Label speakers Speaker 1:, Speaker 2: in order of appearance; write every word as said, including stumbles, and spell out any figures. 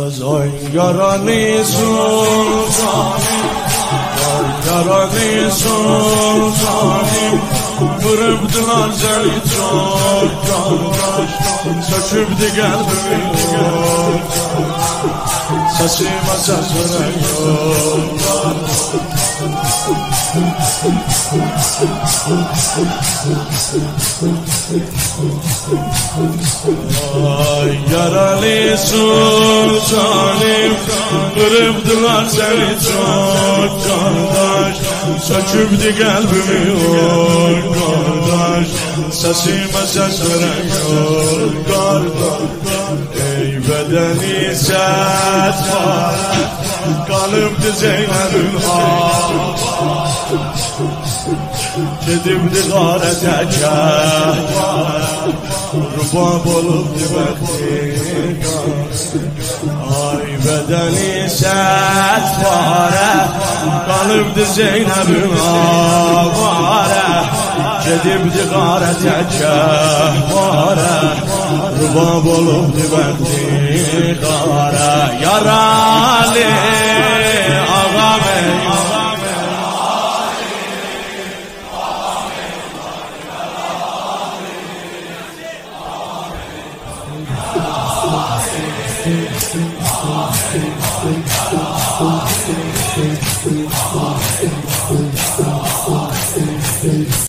Speaker 1: Ay yaralı sultanım, ay yaralı sultanım, kırıptılar seni çok kardeş, söküptü kalbimi, sesime ses veriyor. Ay yaralı sultanım, kırıptılar seni çok kardeş, söküptü kalbimi oy kardeş, sesime ses veriyor kardeş. Ey bedeni ses var, kalıptı Zeynep'in ağ, gedibdi qarətəkə, rubab olub dibətdi. Ay bədəni sətvarə, qalıbdı Zeynəbin avarə, gedibdi qarətəkə, rubab olub dibətdi qarə. Yaralı ağam ey,